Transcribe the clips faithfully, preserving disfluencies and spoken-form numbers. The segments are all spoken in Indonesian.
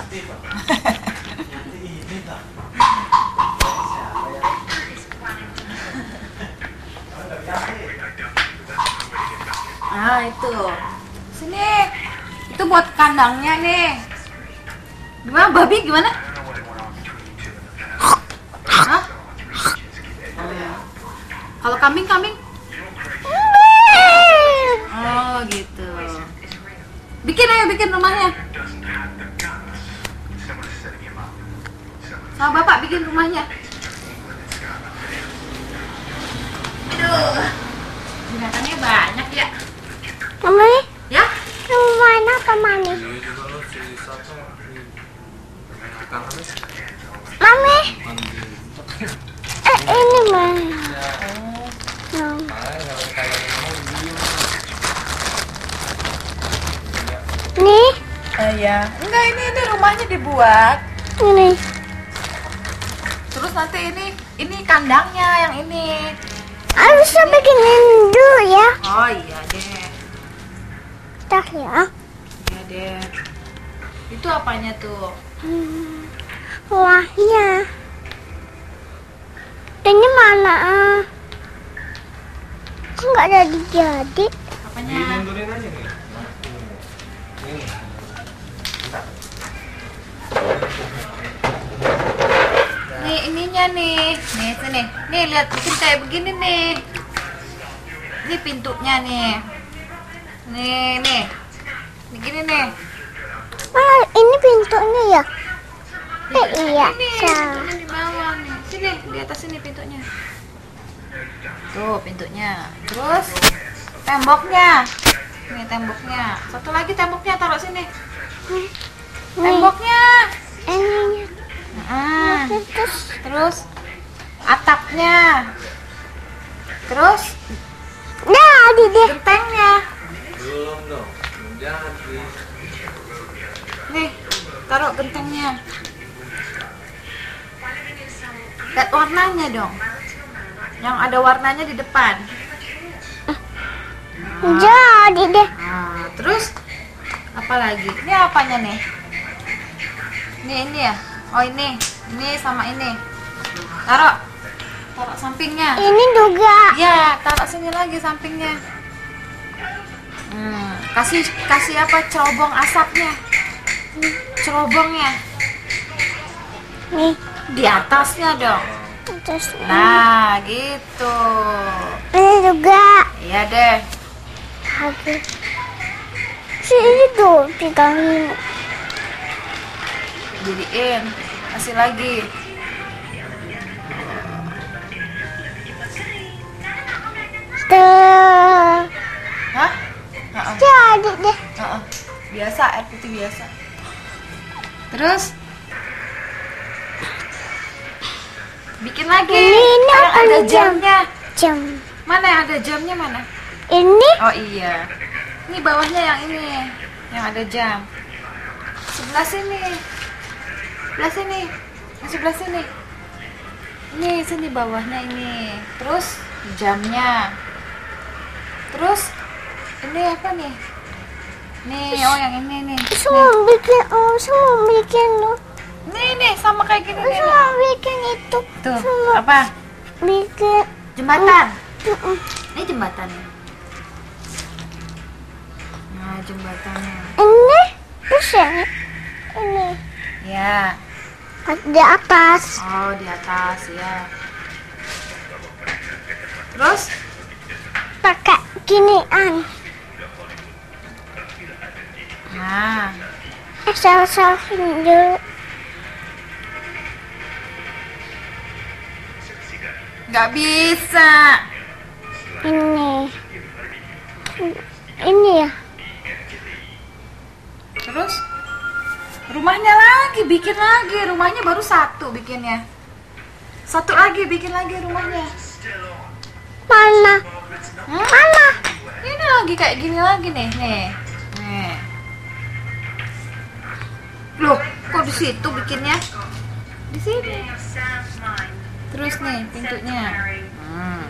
Nah itu, sini, itu buat kandangnya nih. Gimana babi gimana? Hah? Kalau kambing kambing? Oh gitu. Bikin ayo bikin rumahnya. Sama bapak bikin rumahnya. Aduh, binatangnya banyak ya. Mami, Ya? rumahnya apa Mami? Mami, eh ini mana? Oh. Nih, Oh ya. Enggak, ini ini rumahnya dibuat. ini. Terus nanti ini ini kandangnya yang ini. Harus bikinin dulu ya. Oh iya deh. Dah ya. Iya deh. Itu apanya tuh? Hmm, Wahnya. Ini mana? ah? Kok nggak jadi jadi? Apanya? Mundurin aja nih. Ini. Nih ininya nih. Nih sini. Nih lihat bikin kayak begini nih. Ini pintunya nih. Nih nih. Begini nih. Ah, ini pintunya ya? Eh iya. Ini Sa- pintunya di bawah nih. Sini di atas ini pintunya. Tuh pintunya. Terus temboknya. Nih temboknya. Satu lagi temboknya taruh sini. Nih, Temboknya. ininya. Nah, Terus terus atapnya. Terus jadi deh. gentengnya. Belum dong. Belum jadi. Nih, taruh gentengnya. Lihat warnanya dong. Yang ada warnanya di depan. Jadi deh. Nah, terus apa lagi? Ini apanya nih? Ini ini ya? Oh ini, ini sama ini. Taruh, taruh sampingnya. Ini juga. Ya, taruh sini lagi sampingnya. Hmm, kasih kasih apa? Cerobong asapnya. Cerobongnya Nih, di atasnya dong. terus Nah, gitu. ini juga. Iya deh. Lagi. Si ini tuh pegangin. Jadiin, kasih lagi. Tuh. Hah? Heeh. Jadi deh. Heeh. Biasa, air putih biasa. Terus bikin lagi. Ini- ini yang apa ada nih, jam? jamnya. Jam. Mana yang ada jamnya mana? Ini Oh iya. Ini bawahnya yang ini, yang ada jam. Sebelah sini. Sebelah sini. Yang sebelah sini. Ini sini bawahnya ini. Terus jamnya. Terus ini apa nih? Nih, oh yang ini nih. semua bikin, oh semua bikin loh. Nih nih sama kayak gini nih. Semua bikin itu. Tuh, Semua apa? bikin. Jembatan. Mm-mm. Ini jembatannya. Nah, jembatannya. Ini terus ya. Ini Ya. di atas. Oh, di atas ya. Terus Pakai ginian. nah, Eh, salah-salahin dulu. nggak bisa. Ini. Ini ya. Terus rumahnya lagi, bikin lagi. Rumahnya baru satu bikinnya. Satu lagi, bikin lagi rumahnya. Mana? Hmm? Mana? Ini lagi kayak gini lagi nih, nih. Nih. Loh, kok di situ bikinnya? Di sini. Terus nih pintunya. Hmm.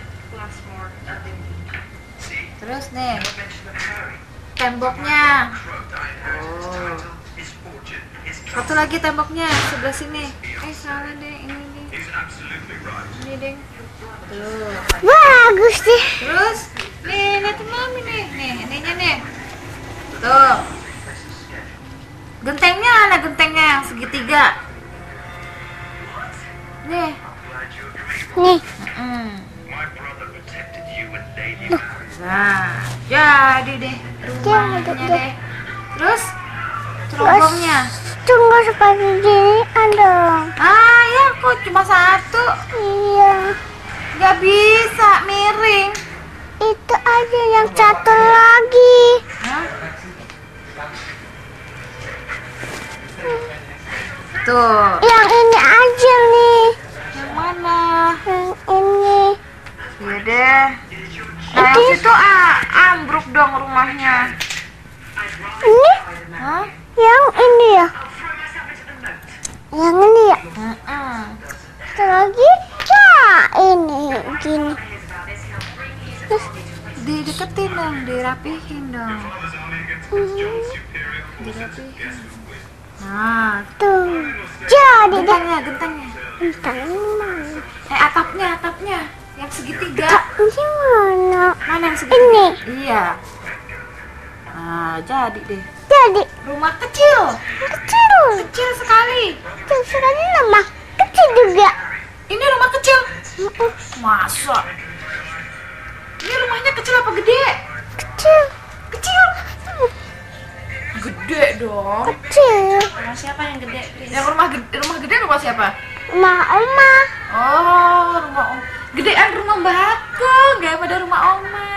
Terus nih temboknya. Oh. Satu lagi temboknya sebelah sini. Eh salah deh, ini nih. Ini deh. Tuh. Bagus deh. Terus, nih liatin mami nih, nih ininya nih. Tuh. Gentengnya mana gentengnya yang segitiga? Nih. Nih. Mm. Nah, jadi deh rumahnya Jadi deh. deh. Terus cerobongnya. Tunggu seperti gini dong. Ah ya, kok cuma satu? Iya. Gak bisa miring. Itu aja yang satu lagi. Hah? Tuh, Yang ini aja nih. yang mana? Yang ini. Iya deh. Nah, yang situ ah, ambruk dong rumahnya. Ini Hah? yang ini ya. Yang ini ya. Mm-mm. Satu lagi. Ya ini gini. Terus Dideketin dong, dirapihin dong. hmm, Dirapihin. Nah, tuh. Jadi deh. gentengnya, gentengnya. Entah ini mana. Eh, atapnya, atapnya. Yang segitiga. Ini mana? Mana yang segitiga? Ini. Iya. Nah, jadi deh. Jadi Rumah kecil. kecil. Kecil sekali. Kecil sekali nama. Kecil juga. Ini rumah kecil. Masa? Ini rumahnya kecil apa gede? Kecil. Kecil. Gede dong. Kecil. Rumah siapa yang gede? Yang rumah gede, rumah gede rumah siapa? Ma oma. Oh, rumah om. Gedean rumah Bakung, gak pada rumah oma.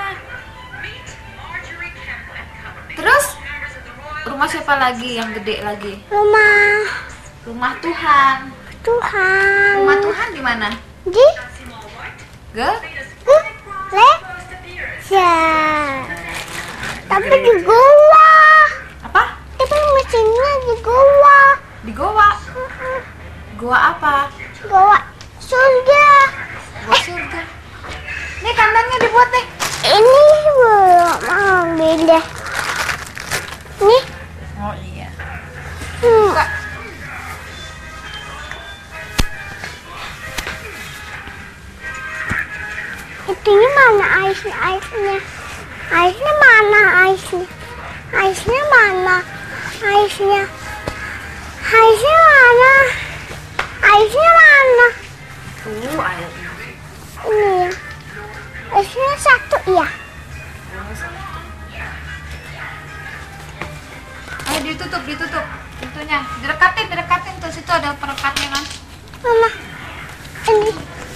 Terus rumah siapa lagi yang gede lagi? Rumah Rumah Tuhan. Tuhan. Rumah Tuhan di mana? Di Ge? le ya. Tapi di gua. Apa? Tapi mesinnya di gua. Di goa. Goa apa? Gua surga. Goa surga. Nih kandangnya dibuat nih. Ini belum ambil deh. Nih. Oh iya. Hmm. Buka. Itunya mana aisnya? Aisnya. Aisnya mana aisnya? Aisnya mana? Aisnya. Aisnya mana? Aisnya mana? Tuh air. Ini ya. Aisnya satu ya. Ayo ditutup, ditutup pintunya. Direkatin, direkatin tuh situ ada perekatnya kan. Mama. Ini.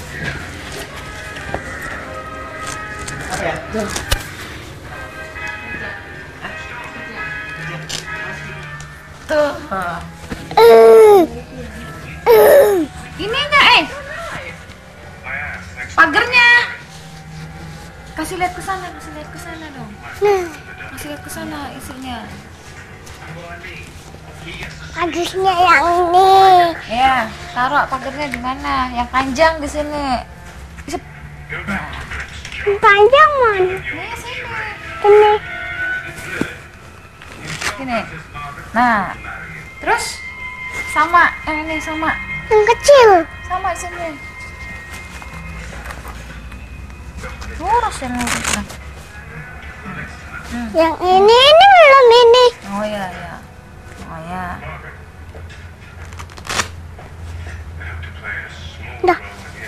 Apa ya? Tuh. Tuh. Eh. Eh. Ininya eh. Pagernya. Kasih lihat ke sana, kasih lihat ke sana dong. Nah, Kasih lihat ke sana isinya. bagusnya yang ini. Ya, taruh pagernya di mana? Yang panjang di sini. Sep. Panjang mana? Nih sini. Ini. Sini. Nah, terus sama yang ini sama Yang kecil. sama di sini. Lurus yang lurus. Nah. Hmm. Yang ini ini belum ini. Oh ya ya. Oh ya. Dah.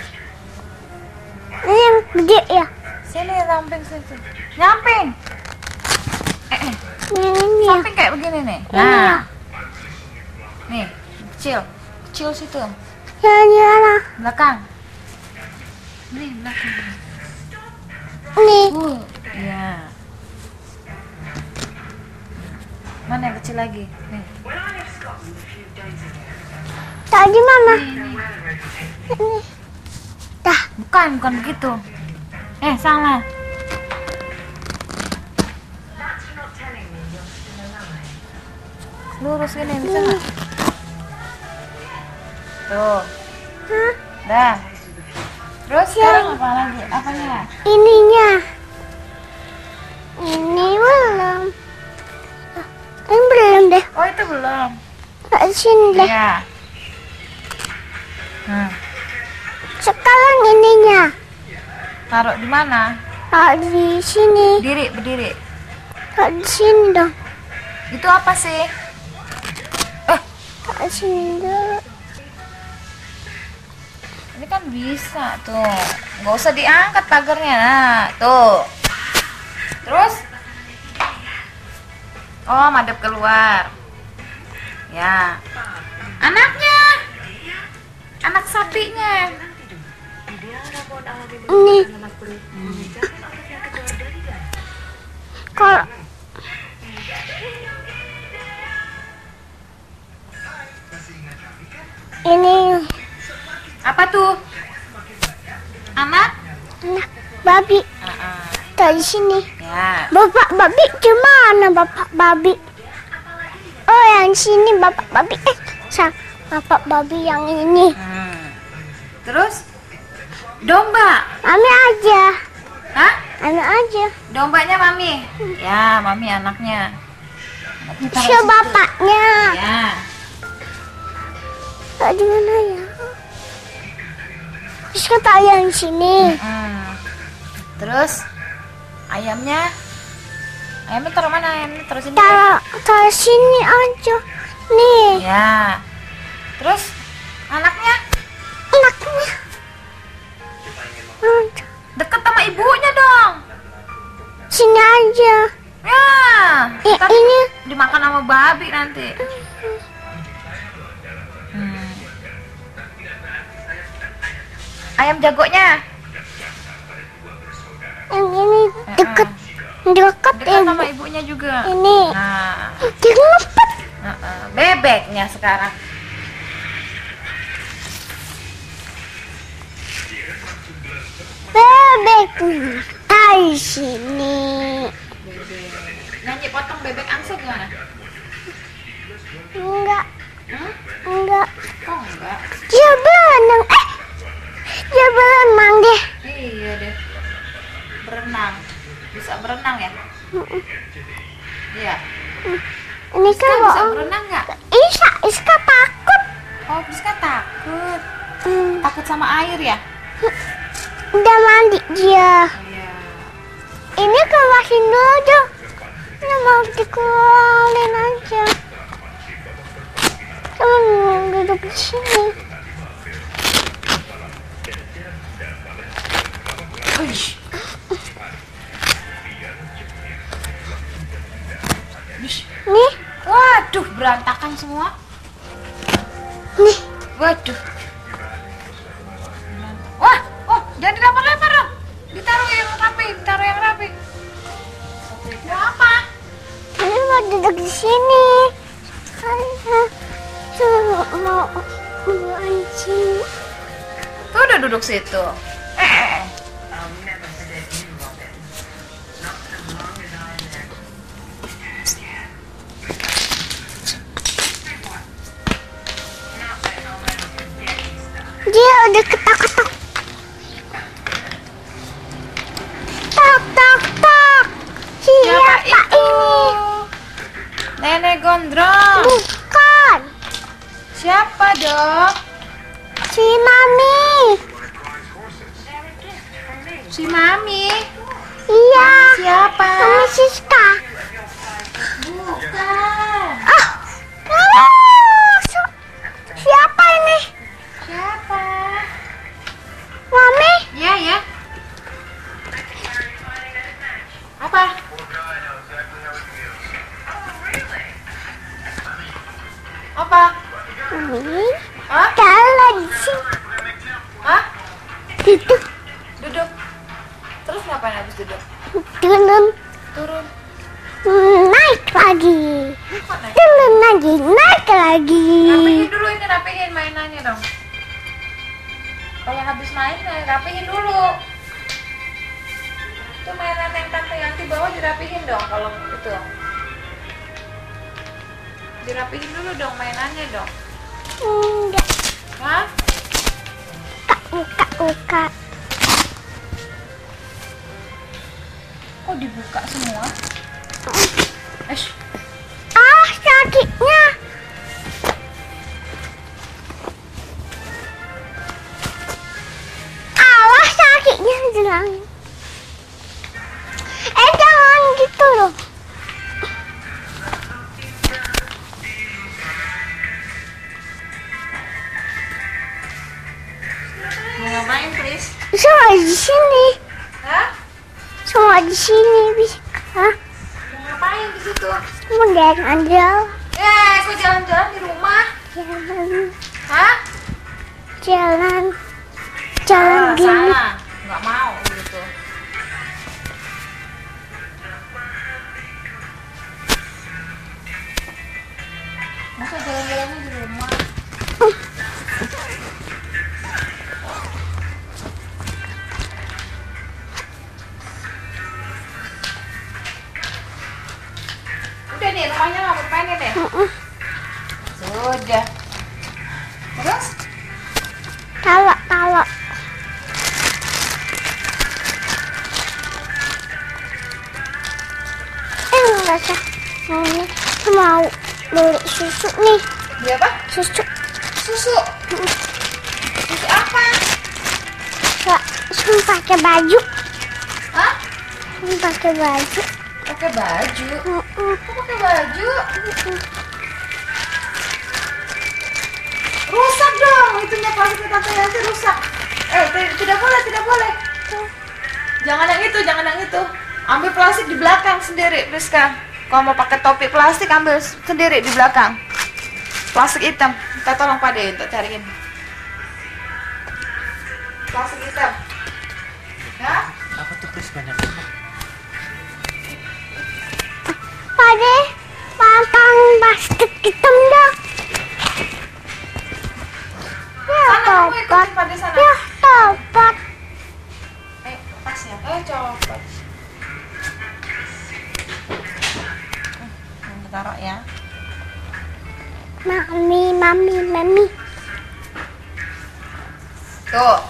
Ini yang gede ya. Sini samping situ. Nyamping. Eh, eh. Yang ini ya. Samping kayak begini nih. Ini ya. Nah. Nih, kecil. Kecil situ. Yang di mana? Belakang. Nih, belakang. Ini. Uh, iya. Mana yang kecil lagi? Nih. Tadi mana? Nih, nih. Ini. Dah. Bukan, bukan begitu. Eh, salah. Lurus ini bisa nggak? Tuh, Hah? dah. Terus sekarang apa lagi? Apanya? Ininya. Ini belum. Ini belum deh. Oh itu belum. Kak sini deh. Ya. Hmm. Sekarang ininya. Taruh di mana? Kak di sini. Berdiri, berdiri. Kak di sini dong. Itu apa sih? Eh, Kak sini dulu. ini kan bisa tuh. Nggak usah diangkat pagarnya. Nah, tuh. Terus? Oh, madep keluar. Ya. Anaknya. Anak sapinya. Ini. Kalau ini Apa tuh? Anak? anak babi Uh-uh. dari sini. Ya. Bapak babi gimana bapak babi? Oh yang sini bapak babi. Eh, sa bapak babi yang ini. Hmm. Terus? Domba. Mami aja. Hah? Mami aja. Dombanya mami. Ya, mami anaknya. Anaknya taruh Siapa situ. bapaknya? Ya. Kak di mana ya? Terus kata yang sini. Hmm. Terus ayamnya? Ayamnya taruh mana? Ayamnya taruh sini. Taruh taruh sini aja. Nih. Ya. Terus anaknya Anaknya. Hmm, deket sama ibunya dong. Sini aja. Ya. Eh, Ntar ini dimakan sama babi nanti. Hmm. Ayam jagonya yang ini deket deket dekat ibu. sama ibunya juga. Ini Nah, dia ngepet. uh-uh. Bebeknya sekarang. Bebek dari sini. Nyanyi potong bebek angsa gimana? Enggak, Hmm? enggak. Oh enggak. Dia berenang. Eh, dia berenang deh. Iya deh. Berenang. Bisa berenang ya? Iya. Ini Iska kan bisa bohong. berenang nggak? Iska, Iska takut. Oh, Iska takut. Hmm, Takut sama air ya? udah mandi dia. Iya. Ini keluarin dulu dong. Ini mau dikeluarin aja. Kamu duduk di sini. Wih. Wih. Nih, Waduh, berantakan semua. nih. Waduh. Wah, oh, jangan dilempar-lempar dong. Ditaruh yang rapi, ditaruh yang rapi. Mau apa? Ini mau duduk di sini. Karena cuma mau mau anjing. Tuh udah duduk situ. Eh. Dia udah ketak-ketak. Tak tak tak. Siapa, ini? Nenek gondrong. Bukan. Siapa dong? Si Mami. Si Mami. Iya. Siapa? Mami Siska. Bukan. Ah. Ah, so- Siapa ini? Siapa? Mami? Ya, ya. Apa? Apa? Mami. Hah? Jalan di sini. Hah? Duduk. Duduk. Terus ngapain habis duduk? Turun. Turun. Naik lagi. Kok naik? Turun lagi. Naik lagi. Rapihin dulu ini, rapihin mainannya dong. Kalau habis main, eh, rapihin dulu. Itu mainan yang tante Yanti bawa dirapihin dong kalau itu. Dirapihin dulu dong mainannya dong. Enggak. Hah? Buka, buka. Kok dibuka semua? Eh, Ah, sakitnya. Jangan. Eh jangan gitu loh. Mau ngapain, Pris? Semua di sini. Hah? Semua di sini bisa. Hah? Mau ngapain di situ? Mau jalan-jalan. Eh, kok jalan-jalan di rumah? Jalan. Hah? Jalan. Jalan Ah, gini. sana. Nggak mau gitu. Masa jalan-jalannya di rumah? Udah nih, rumahnya nggak bermain deh. Sudah. Terus? Tawa, tawa. Eh nggak usah. Mau nih. Aku mau beli susu nih. Dia apa? Susu. Susu. Susu apa? Nggak, susu pakai baju. Hah? Susu pakai baju. Pakai baju? Mm-mm. Kok pakai baju? Mm-mm. Rusak dong, itunya plastiknya tante Yanti rusak. Eh, t- tidak boleh, tidak boleh. Jangan yang itu, jangan yang itu. Ambil plastik di belakang sendiri, Priska. Kalau mau pakai topi plastik, ambil sendiri di belakang. Plastik hitam. Kita tolong Pak De untuk cariin. Plastik hitam. Ya? Apa tuh Pris banyak? Pade, pantang basket hitam dah. Ya Sana, kamu ikutin topat. Pak De sana. Ya topat. Eh, tasnya. Eh, copot. Hmm, kita taruh ya. Mami, mami, mami. Tuh.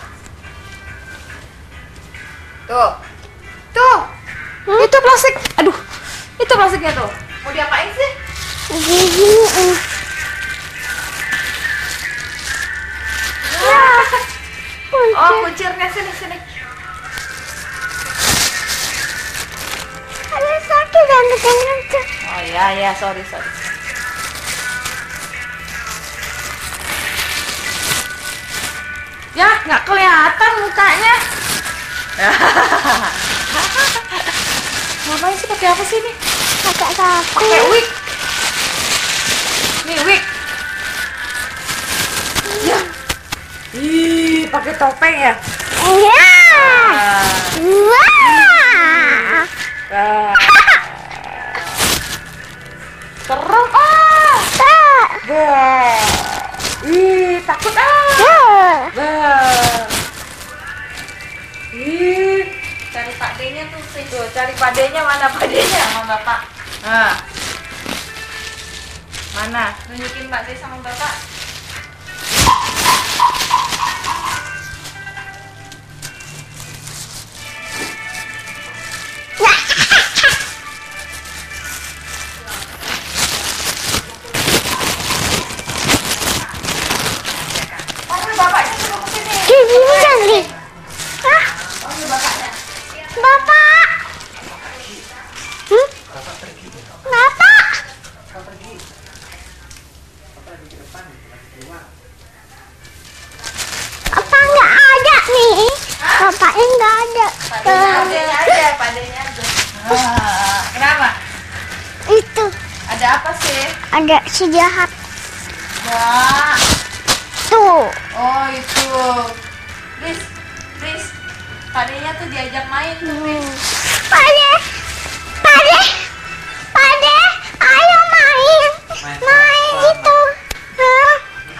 Tuh. Tuh. Hmm? Itu plastik. Aduh. Itu plastiknya tuh. Mau diapain sih? Gini. eh. Ya. Oh, Kunci. kuncirnya sini sini. Ada sakit dan kencang. Oh ya ya, sorry sorry. Ya, nggak kelihatan mukanya. Ngapain sih, pakai apa sih ini? Pakai sapu. Pakai wig. Nih wig. Ya. Ih, pakai topeng ya. Ya. Ah. Wah. Ah. Serem ah. Tak. Bah. Ih, takut ah. Ya. Bah. Ih, cari Pak D-nya tuh, Pris. Tuh, cari Pak D-nya, mana Pak D-nya sama Bapak? Nah. Mana? Nunjukin Pak D sama Bapak. Panggil Bapaknya suruh kesini. Gini kali. Hah? Panggil Bapaknya. Bapak. Hmm? Bapak. Apa nggak ada nih? Bapaknya nggak ada. Pak D-nya aja, Pak D-nya aja. Ah, kenapa? Itu Ada apa sih? ada si jahat Ya. tuh. Oh itu. Pris, Pris. Pak D-nya tuh diajak main tuh, Pris. Pade, pade, pade, ayo main, Main main apa? gitu. Hah?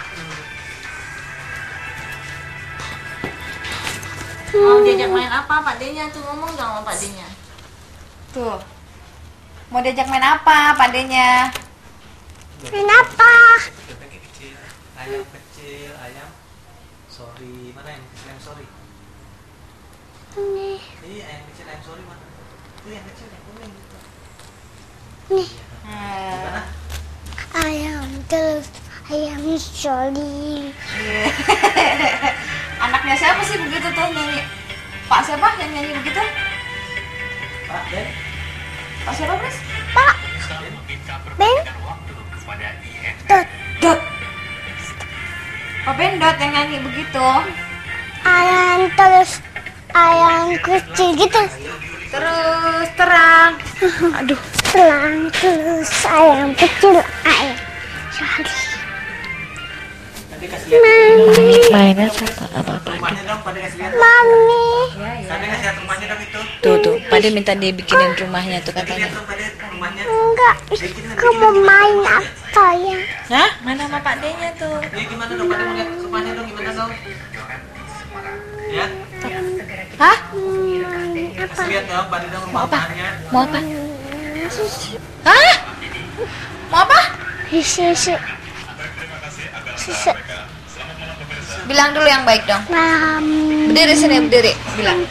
Mau diajak main apa Pak D-nya tuh, ngomong dong sama Pak D-nya. Tuh. Mau diajak main apa Pak D-nya? Kenapa? Bebek kecil, ayam kecil, ayam. Sorry, mana yang kecil ayam sorry? Nih, Iya, ayam kecil ayam sorry mana? Itu yang kecil yang kuning gitu. nih, Gimana? ayam terus, ayam soli. Anaknya siapa sih begitu tuh nyanyi? Pak siapa yang nyanyi begitu? Pak Den. Pak siapa, Pris? Pak Ben Dot Dot. Pak Bendot yang nyanyi begitu. ayam terus ayam kecil gitu. Terus terang. Aduh. Terang terus ayam kecil ayam. Sorry. Tadi kasih lihat Mainnya apa apa apa. rumahnya dong, pada kasih lihat. Mami, Tadi kasih lihat rumahnya dong itu. Tuh tuh, Pade minta dibikinin rumahnya tuh Tadi katanya. lihat dong pada rumahnya. enggak. Kamu main apa ya? Hah? Mana sama Pak D-nya tuh? Ini gimana dong, pada mau lihat rumahnya dong gimana dong? Ya, Hah? Main apa? kasih lihat dong, pada dong rumah rumahnya. Mau apa? Susu. Hah? Mau apa? Susu. Susu. Bilang dulu yang baik dong. Mami, Berdiri sini, berdiri. Bilang.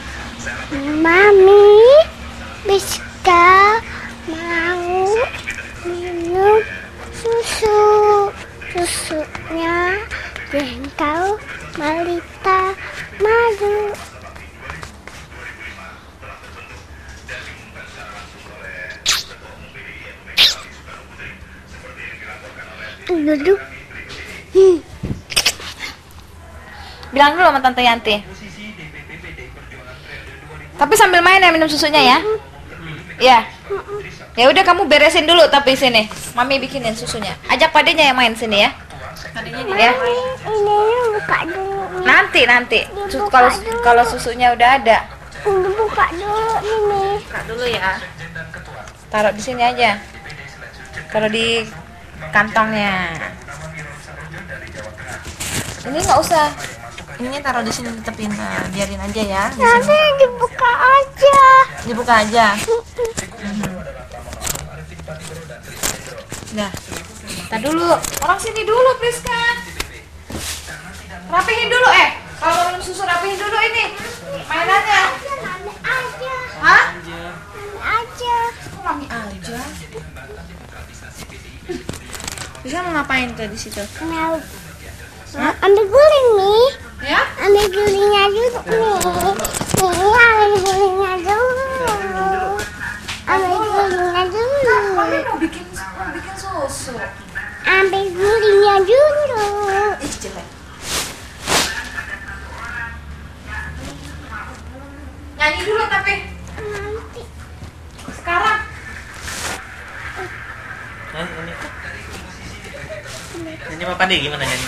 Mami, bisa mau minum susu. Susunya jengkal Malita madu. Duduk. Hmm. Bilang dulu sama Tante Yanti. Tapi sambil main ya minum susunya ya. Ya. Ya udah kamu beresin dulu tapi sini. Mami bikinin susunya. Ajak padenya yang main sini ya. Ya. Mami, ini buka dulu. Nanti nanti. Su- Kalau kalau susunya udah ada. Ini buka dulu ini. Buka dulu ya. Taruh di sini aja. Taruh di kantongnya. Ini nggak usah. Ininya taruh di sini tetepin. Nah, biarin aja ya. Di sini. Nanti dibuka aja. Dibuka aja. Nah, kita dulu. Orang sini dulu, Priska. Rapihin dulu, eh. Kalau mau minum susu rapihin dulu ini. Mainannya. Mami aja. Hah? Mami aja. Kok mami aja? Bisa mau ngapain tuh di situ? Mau ambil guling nih. Ya? Ambil gulingnya dulu nih. Nih, ambil gulingnya dulu. Ambil gulingnya dulu. Mami mau bikin mau bikin susu. Ambil gulingnya dulu. Ih, jelek. Nyanyi dulu tapi Nanti. sekarang. Nyanyi, nyanyi. Nyanyi apa deh, gimana nyanyi?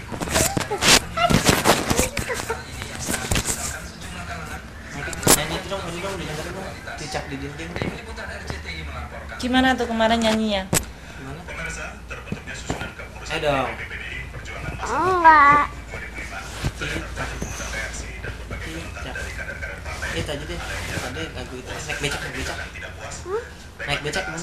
Nyanyi itu dong, nyanyi dong, didengerin dong. Cicak di dinding. Gimana tuh kemarin nyanyinya? Gimana? Ayo dong. Enggak. Cicak. Cicak. Itu aja deh. Tadi lagu itu. Naik becak, naik becak. Naik becak kemana?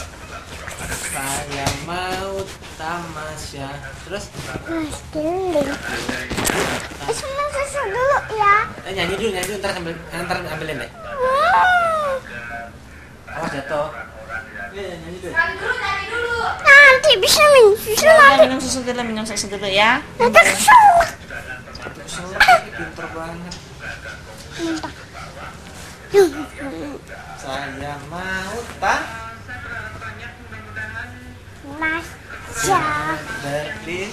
Saya mau tamasya. Terus? Mas guling. Terus mau susu dulu ya. Eh, nyanyi dulu, nyanyi dulu. Ntar ambil, ntar ambilin deh. Hmm. Awas jatuh. Iya, nyanyi dulu. Nyanyi dulu, nyanyi dulu. Nanti bisa minum susu Ya, nanti. minum susu dulu, minum susu dulu ya. Nanti susu. Kesel, pinter banget. Saya mau tak Mas ja. berdiri.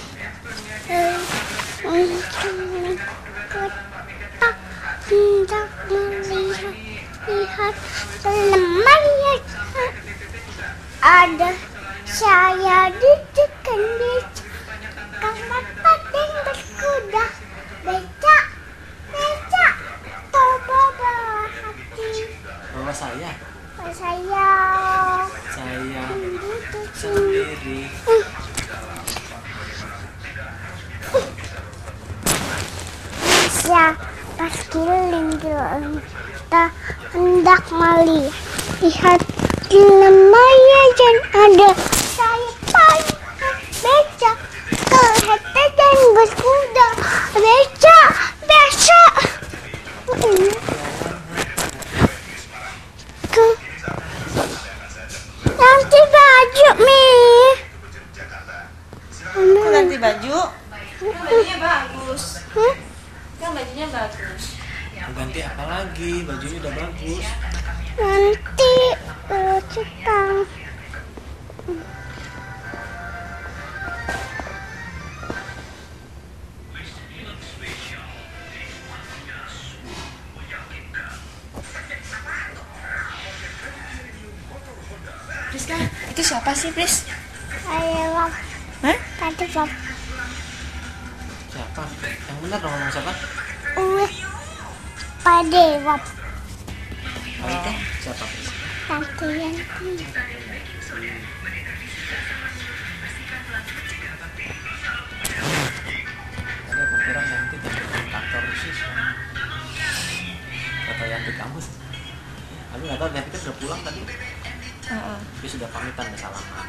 Kita hendak melihat lihat lemari ada saya di dekat beca kamar pating berkuda beca beca coba bawa hati Bawa saya, saya saya duduk sini. sendiri. Ya, pas keliling kita hendak melihat di lemari dan ada saya paling beca kereta dan berkuda beca beca ke nanti baju mi Kok ganti baju? Kan bajunya bagus. Hmm? Kan bajunya bagus. Mau ganti apa lagi? Bajunya udah bagus. Nanti uh, cekang. Priska, itu siapa sih, Pris? Ayo, Wap. Hah? Tadi, Wap. Siapa? Yang benar dong ngomong siapa? Uwit. Pade, Wap. Oh, itu siapa? Pris? Tante Yanti. Ada aku kira Yanti dari kantor sih. Kata Yanti kampus. Aku nggak tahu Yanti kan udah pulang tadi. Heeh. Dia sudah pamitan, udah salaman.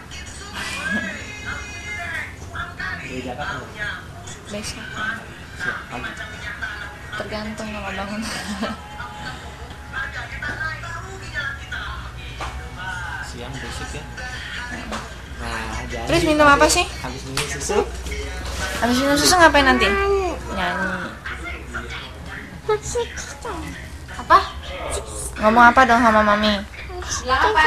Di Jakarta nggak? Besok. Siap pagi. Tergantung kalau bangun. Siang besok ya. Nah, jadi Terus minum apa sih? habis minum susu. Habis minum susu ngapain nanti? Nyanyi. Masih Apa? Ngomong apa dong sama mami? Bilang apa?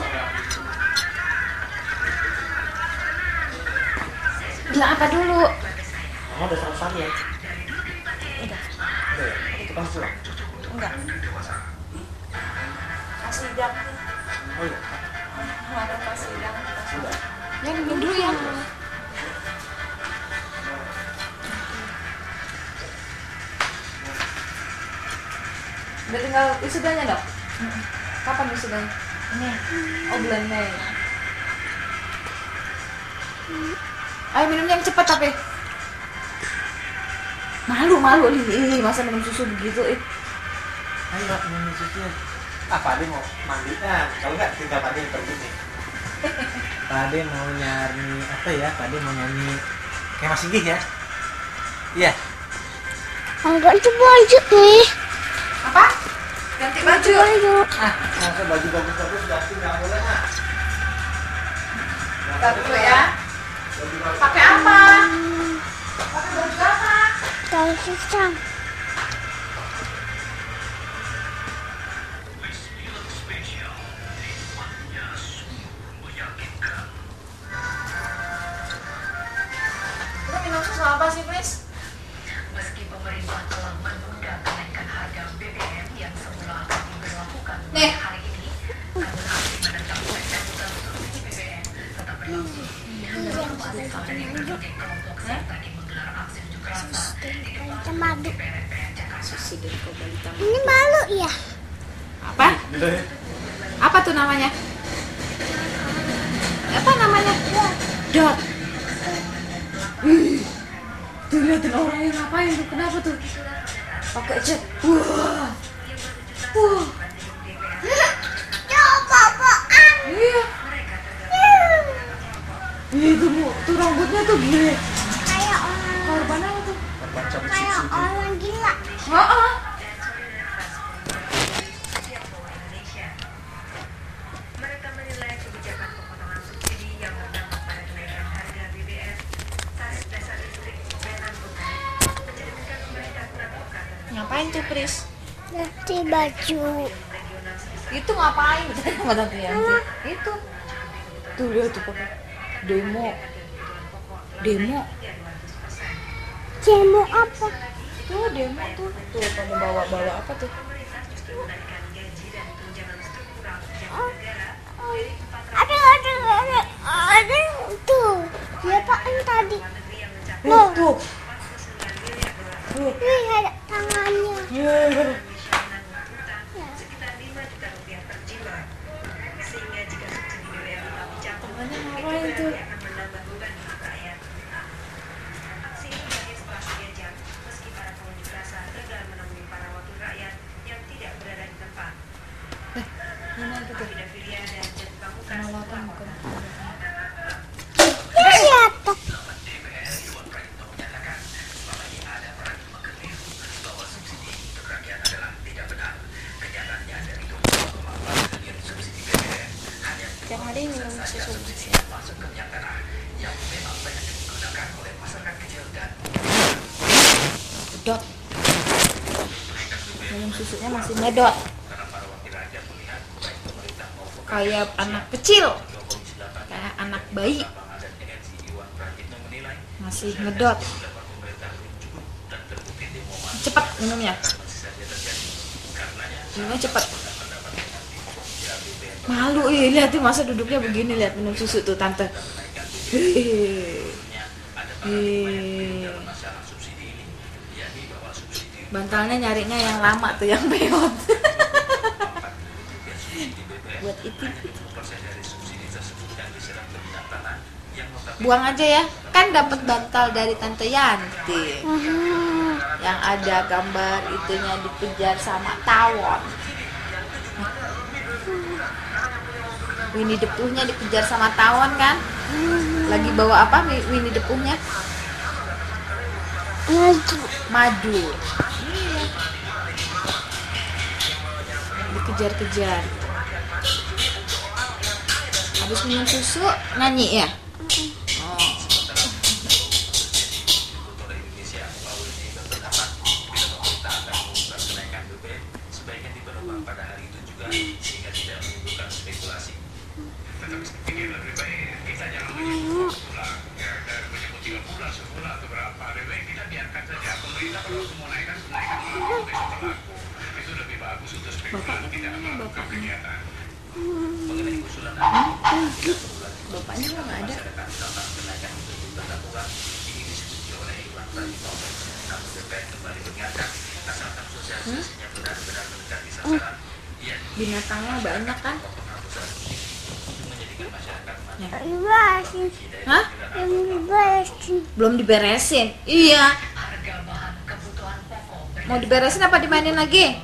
Bilang apa dulu? Kamu udah selesai ya? Udah. Udah ya? Itu kan pulang. Enggak. Kasih dap. Oh iya. Ada kasih dap. Udah. Ya minum dulu ya. Udah tinggal wisudanya dok? Kapan wisudanya? Ini. Oh bulan Mei. Ayo minumnya yang cepat tapi. Malu malu nih, masa minum susu begitu eh. Ayo minum susunya. Ah, Pak Ade mau mandi. Nah, kalau nggak tinggal Pak Ade yang pergi nih. Pak Ade mau nyari apa ya? Pak Ade mau nyanyi kayak Mas Sigih ya? Iya. Enggak itu baju nih. Apa? Ganti baju. Baju. Ah, masa baju bagus-bagus ganti nggak boleh ah. Bentar dulu ya. Pakai apa? Pakai baju apa? Tahu susah. Lu minum susu apa sih, Pris? Meski pemerintah telah menunda kenaikan harga B B M yang semula akan diberlakukan Nih. hari ini, namun aksi menentang pencabutan subsidi B B M tetap berlangsung. Mahasiswa dari berbagai kelompok serta menggelar aksi unjuk rasa di depan Madu. D P R M P R Jakarta. Ini malu ya? Apa? Apa tuh namanya? Apa namanya? Dot. Wih. Tuh liatin orangnya ngapain tuh? Kenapa tuh? Pakai cat. Wah. Wah. Coba apaan? Iya. Ih, tuh, Bu. Tuh rambutnya tuh gile. Kayak orang Korban apa tuh? Korban cabut kayak subsidi. orang gila. Heeh. Mereka menilai kebijakan pemotongan subsidi yang berdampak pada kenaikan harga B B M, tarif dasar listrik, dan angkutan menjadikan pemerintah kurang peka terhadap Ngapain tuh, Pris? Ganti baju. regional sebesar Itu ngapain? Tanya sama Tante Yanti. Itu. Tuh lihat tuh pakai demo. Demo. Cemo apa? Tuh demo tuh. Tuh kamu bawa-bawa apa tuh? Ada ada ada ada tuh. Dia pakai tadi. Tuh, tuh. Tuh. Wih ada tangannya. Yeah. sekitar lima juta rupiah per jiwa. Sehingga jika subsidi B B M tetap dicabut, Tangannya itu ngapain tuh? berarti akan menambah beban hidup rakyat. Aksi ini berakhir setelah tiga jam, meski para pengunjuk rasa gagal menemui para wakil rakyat yang tidak berada di tempat. Mana itu tuh? Fida Firia dan Jet Pamungkas Penolakan bukan. Lihat tuh. Tiap hari minum susu Pris ya. Dot. minum susunya masih medot. Kayak anak kecil. Kayak anak bayi. Masih medot. Cepat minumnya. Minumnya cepat. Malu, ih, lihat tuh masa duduknya begini, lihat minum susu tuh tante. Hei. Hei. Bantalnya nyarinya yang lama tuh, yang beot. Buat itu. Buang aja ya. Kan dapat bantal dari Tante Yanti. Yang ada gambar itunya dikejar sama tawon. Winnie the Pooh-nya dikejar sama tawon kan? Lagi bawa apa Winnie the Pooh-nya? Madu. Madu. Iya. Dikejar-kejar. Habis minum susu nyanyi ya? Oh. Bapaknya bapaknya. Bapaknya kok nggak ada? Hmm? Binatangnya banyak kan? Ya. Diberesin. Hah? Yang diberesin. Belum diberesin? Iya. Mau diberesin apa dimainin lagi?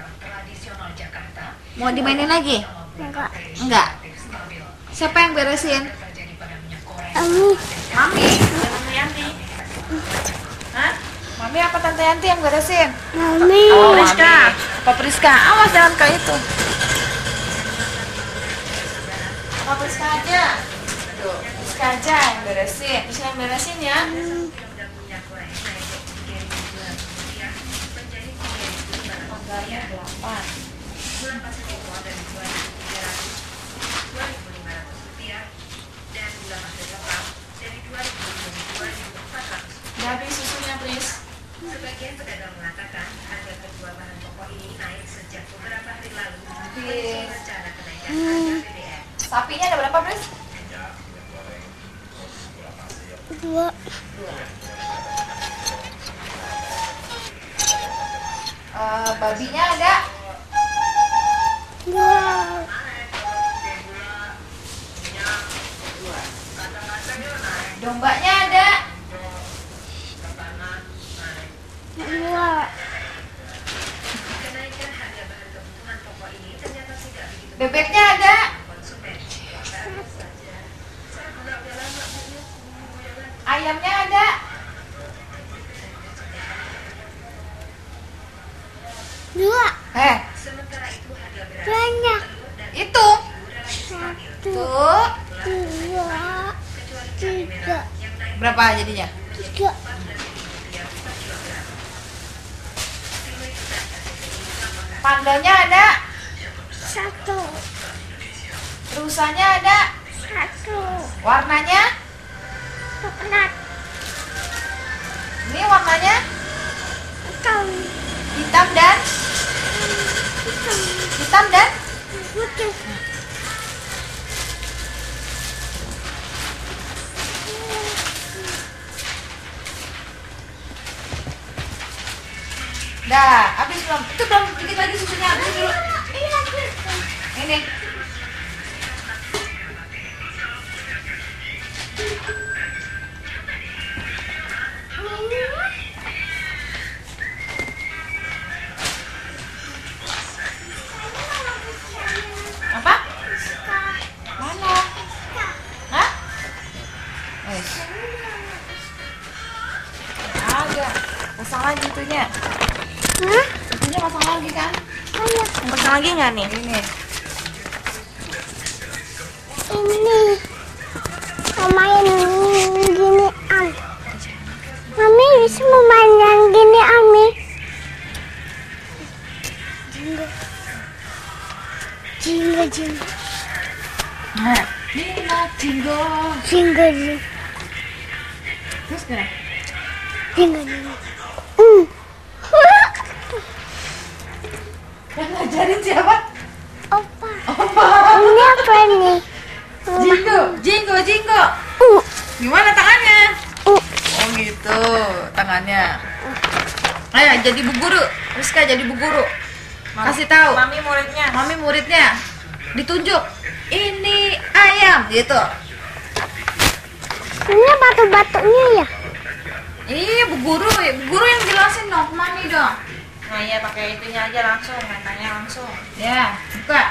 Mau dimainin lagi? Enggak. Enggak. Siapa yang beresin? Ami. Mami. Tante Yanti. Hah? Mami apa Tante Yanti yang beresin? Mami. Oh, Priska. Apa Priska? Awas jangan kayak itu. Apa Priska aja? Tuh, Priska aja yang beresin. Priska yang beresin ya. Anggarnya delapan. Udah habis susunya, Pris. Sebagian pedagang mengatakan harga kedua bahan pokok ini naik sejak beberapa hari lalu. Habis. Rencana kenaikan harga B B M. Sapinya ada berapa, Pris? Dua. Uh, babinya ada? Dua. Dombanya ada? Dua. Kenaikan harga bahan kebutuhan pokok ini ternyata tidak begitu Bebeknya ada? konsumen. Ayamnya ada? Dua. Eh, Sementara itu harga beras Banyak. itu. Satu. Tuh. Dua. Tiga. Berapa jadinya? Tiga. Pandanya ada? Satu. Rusanya ada? Satu. Warnanya? Coklat. Ini warnanya Hitam. hitam dan Hitam. hitam dan Putih. dah, habis belum? Itu belum dikit lagi susunya, habis dulu. Ini. Apa? Mana? Hah? Eh. Ada. Pasang lagi itunya. Hah? Itunya pasang lagi kan? Mana? Pasang lagi nggak nih? Ini. Ini. Mau main ginian. Mami bisa mau main yang gini, Ami. jinggo. Nah, Nina Jinggo. Jinggo jinggo. Terus gimana? Jinggo jinggo. Hmm. Yang ngajarin siapa? Opa. Opa. Ini apa nih? Jinggo, Jinggo, Jinggo. Uh. Gimana tangannya? Uh. Oh gitu, tangannya. Ayo jadi bu guru, Rizka jadi bu guru. Kasih tahu. Mami muridnya. Mami muridnya. Ditunjuk. Ini ayam gitu. Ini batu-batunya ya? Iya bu guru, bu guru yang jelasin dong, ke Mami dong. Nah iya pakai itunya aja langsung, matanya langsung. Ya, buka.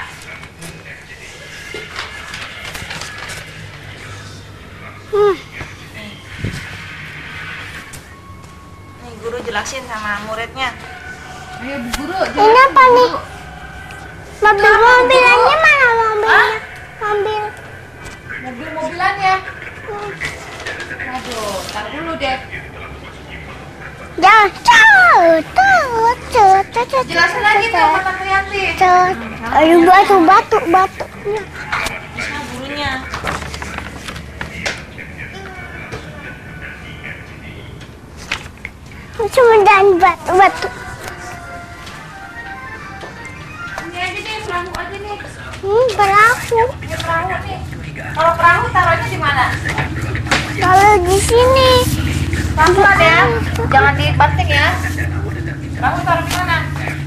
Hmm. Nih. Nih guru jelasin sama muridnya. Ayo bu guru. Ini jelasin, apa Bu nih? Guru. Mobil-mobilannya mana mobilnya? Mobil. Mobil-mobilannya. Aduh, tar dulu deh. Jangan cut, cut, cut, cut, cut. Jelasin lagi tuh sama Tante Yanti. Cut. Ada batu, batu, batunya. Sama gurunya. Cuma dan batu, batu. Ini aja nih, perahu aja nih. Hmm, perahu. Ini perahu nih. Kalau perahu taruhnya di mana? Kalau di sini. Pelan-pelan ya, jangan dibanting ya. Perahu taruh di mana?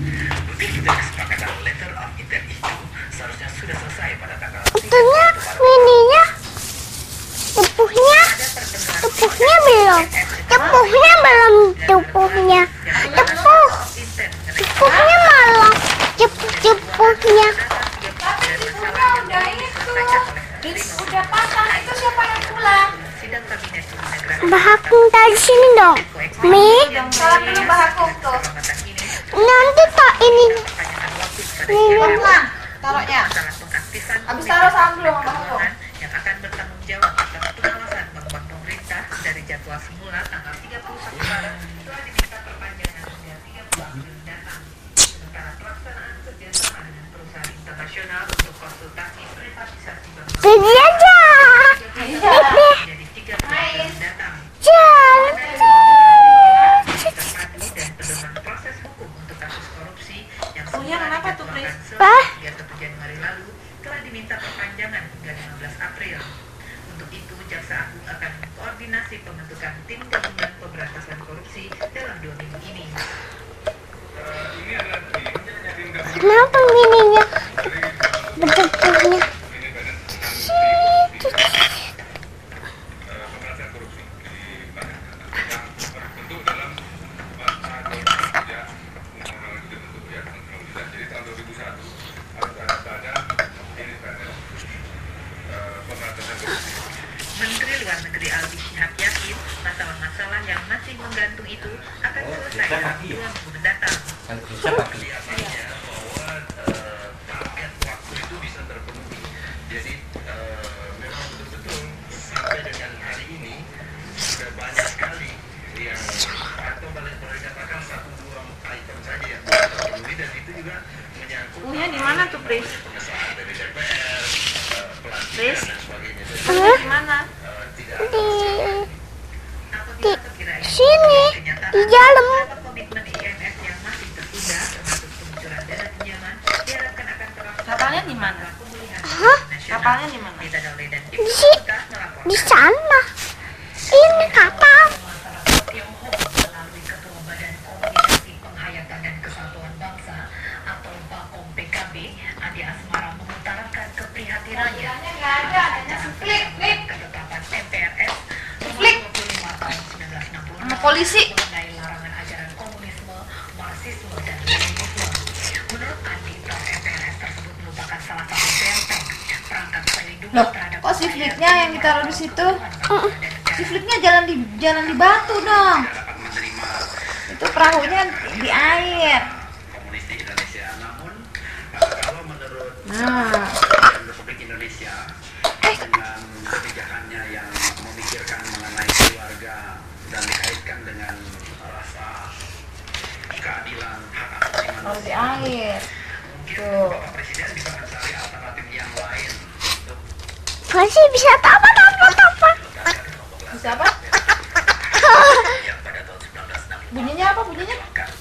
Itunya, mininya, tepuhnya, tepuhnya belum, tepuhnya belum, tepuhnya, tepuh, tepuhnya malah, tepuh, tepuhnya. Tapi ibunya udah itu, udah patah. Itu siapa yang pulang? Bahakung tadi sini dong, Mi. Salam dulu Bahakung tuh. Nanti tak ini, ini Pelan, taruhnya. Habis taruh salam dulu sama Bahakung. yang akan bertanggung jawab atas pengawasan membuat pemerintah dari jadwal semula tanggal tiga puluh satu Maret telah diminta perpanjangan hingga tiga puluh Juli mendatang. Sementara pelaksanaan kerjasama dengan perusahaan internasional untuk konsultasi privatisasi bank pergi aja, menjadi tiga puluh Juli mendatang. jalan. Terpadu dan pedoman proses hukum untuk kasus korupsi yang Punya semula kenapa tuh, Pris? dijadwalkan Pak? tiga puluh satu Januari lalu telah diminta perpanjangan hingga lima belas April. Untuk itu, Jaksa Agung akan mengkoordinasi pembentukan tim gabungan pemberantasan korupsi dalam dua minggu ini. Kenapa mininya, betul-betulnya? Menteri Luar Negeri Aldi Syihab yakin masalah-masalah yang masih menggantung itu akan selesai dalam dua minggu mendatang. Kan siapa? Punya di mana tuh, Pris? Pris? Hah? Di mana? Di, di sini, di dalam. Komitmen I M F yang masih tertunda termasuk pengucuran dana pinjaman diharapkan akan terlaksana. Kapalnya di mana? Hah? Kapalnya di mana? Kita Dale dan Di si, di sana. Ini kapal. Tiongkok melalui Ketua Badan Koordinasi Penghayatan dan Kesatuan Bangsa atau Bakom P K B, Andi Asmara mengutarakan keprihatinannya Nggak ada, ada klik, klik. ketetapan M P R S nomor Klik. dua puluh lima tahun seribu sembilan ratus enam puluh enam Sama polisi. mengenai larangan ajaran komunisme, marxisme, dan leninisme. Menurut Andi, draft M P R S tersebut merupakan salah satu benteng perangkat pelindung Loh, terhadap kok si fliknya yang ditaruh di situ? Si fliknya jalan di jalan di batu dong. Itu perahunya di air. Komunis di Indonesia. Namun kalau menurut Nah, Republik Indonesia dengan kebijakannya yang memikirkan mengenai keluarga dan dikaitkan dengan rasa keadilan hak asasi kalau di manusia, air. mungkin Tuh. Bapak Presiden bisa mencari alternatif Apa sih bisa apa apa apa? Bisa apa? Bunyinya apa bunyinya?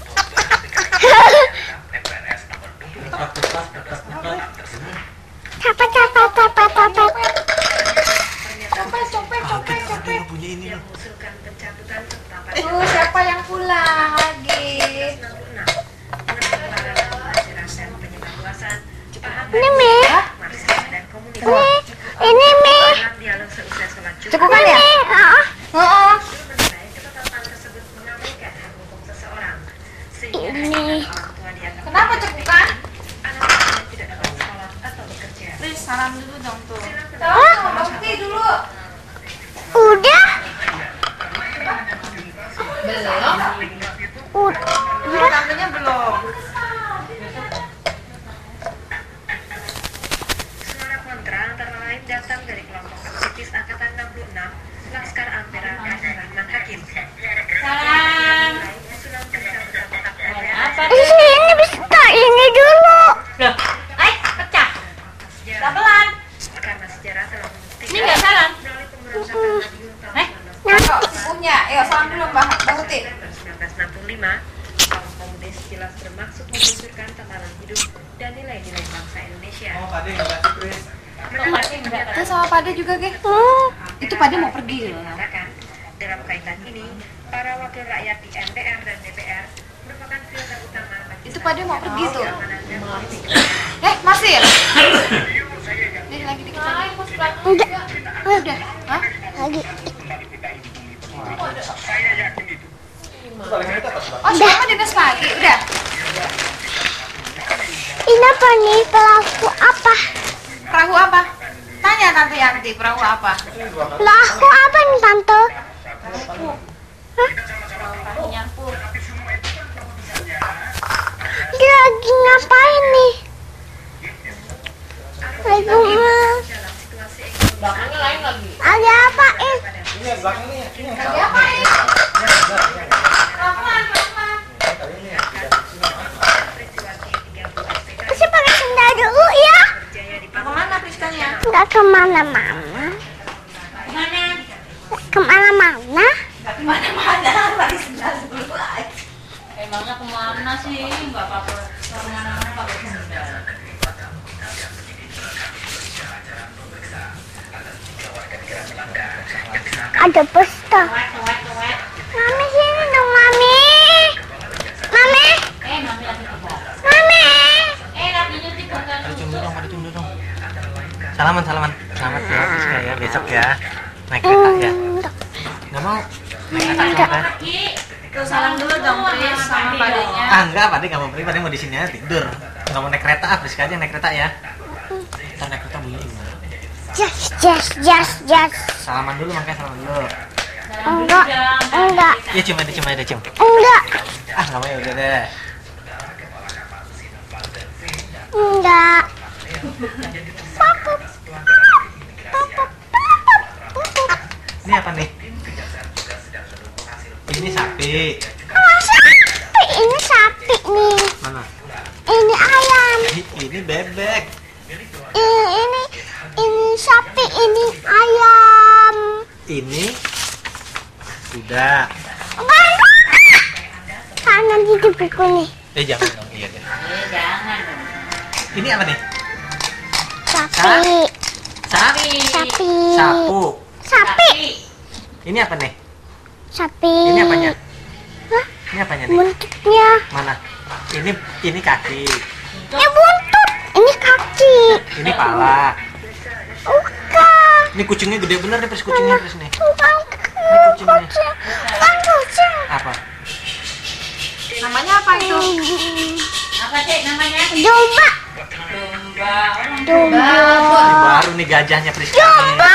Capek capek capek capek. Copet, copet, copet, copet. Bunyi ini loh. mengusulkan pencabutan serta Tuh, siapa yang pulang lagi? Ini Mi, ini ini Mi, Cekukan ya? Mi, ah, Oh, ini. kenapa cekukan? Please, salam dulu dong tuh. Tahu, bukti dulu. Udah, Belum? udah. Tantenya belum. Suara kontra antara lain datang dari kelompok aktivis Angkatan enam puluh enam Laskar Ampera Rahman Hakim. Salam. Usulan pencabutan tetap Apa Ini ini bisa ini dulu. Loh, ay, pecah. Pelan. karena sejarah telah membuktikan Ini nggak salam. melalui pemberontakan Madiun tahun Eh, kok punya? Ayo salam dulu Mbak Mbak Huti. seribu sembilan ratus enam puluh lima, kaum komunis jelas bermaksud menghancurkan tatanan hidup dan nilai-nilai bangsa Indonesia. Oh, Pak De nggak kasih Pris. Itu sama Pade juga, Ge. Hmm, Itu Pade mau pergi loh. Mengatakan, dalam kaitan ini, para wakil rakyat di M P R dan D P R merupakan filter utama bagi Itu Pade mau pergi tuh. keamanan dan politik. Eh, masih? Nih lagi dikit lagi. udah, Udah. Hah? lagi. Oh, siapa dinas lagi? Udah. Ini apa nih pelaku apa? Perahu apa? Tanya Tante Yanti, perahu apa? Pelaku apa nih tante? Nyapu. Dia lagi ngapain nih? Lagi Dalam situasi ekonomi Belakangnya lain lagi. ada apain? Ini yang belakang nih, ini yang Lagi apa ini? Pelan-pelan, pelan-pelan. peristiwa G tiga puluh S P K Saya pakai sendal dulu ya. Jaya di Kemana Priskanya? Nggak kemana-mana. Kemana? Kemana-mana? Kemana-mana, lagi sendal dulu aja. Emangnya kemana sih? Nggak apa-apa. Kemana-mana pakai sendal. Ada pesta. Tuwek, tuwek, tuwek. Mami sini dong mami. Mami, Eh, mami lagi tiba. mami. Eh, lagi nyuci bukan Ada cium dulu dong, ada cium dulu dong. Salaman, salaman. Selamat ya, Priska ya. Besok ya. Naik kereta ya. Nggak mau? Naik kereta sama Pak De. Tuh salam dulu dong, Pris, sama Padenya. Ah enggak, Pak De nggak mau pergi. Pak De mau di sini aja tidur. Nggak mau naik kereta, ah Priska aja naik kereta ya. Ntar naik kereta bunyi gimana? Jas, jas, jas, jas. Salaman dulu, makanya salaman dulu. Enggak, enggak, Ya cium aja, cium aja, cium. enggak, Ah nggak mau ya udah deh. enggak. Papa, papa, papa. Ini apa nih? Ini sapi. Oh, sapi. Ini sapi nih. Mana? Ini ayam. Ih, Ini bebek. Ini, ini, ini sapi. Ini ayam. Ini kuda. Enggak, kanan di buku nih. Eh jangan dong, iya deh. Eh, jangan. Ini apa nih? Sapi, Sapi. sapi, Sapu. sapi, Ini apa nih? sapi. Ini apanya? Hah? Ini apanya nih? Buntutnya. Mana? Ini ini kaki. Ini buntut. Ini kaki. Ini pala. Bukan. Ini kucingnya gede bener nih, Pris kucingnya Pris nih. Bukan kucing nih. kucing. Bukan kucing. Apa? Namanya apa itu? Apa sih namanya? Domba. Domba. Domba. Ini baru nih gajahnya Pris. Domba.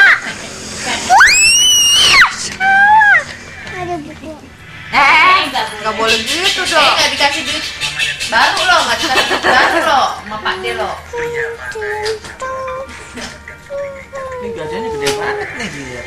Ada buku. Eh, nggak boleh gitu dong. Eh, nggak dikasih duit baru loh, nggak dikasih duit baru loh, sama Pak De loh. Ini gajahnya gede banget nih dia.